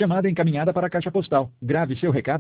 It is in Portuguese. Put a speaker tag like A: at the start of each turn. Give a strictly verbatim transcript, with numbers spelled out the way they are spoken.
A: Chamada encaminhada para a caixa postal. Grave seu recado